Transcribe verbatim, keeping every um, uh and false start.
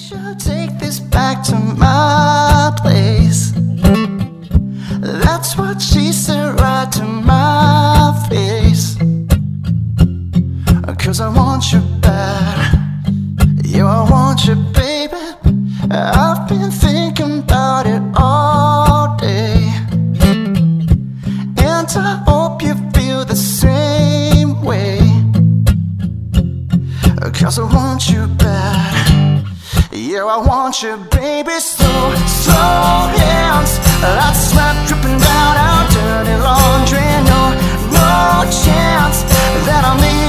should take this back to my place. That's what she said right to my face. Cause I want you bad. Yeah, I want you, baby. I've been thinking about it all day, and I hope you feel the same way. Cause I want you bad. Yeah, I want you, baby. Slow, slow hands, like sweat dripping down our dirty laundry. No, no chance that I'll leave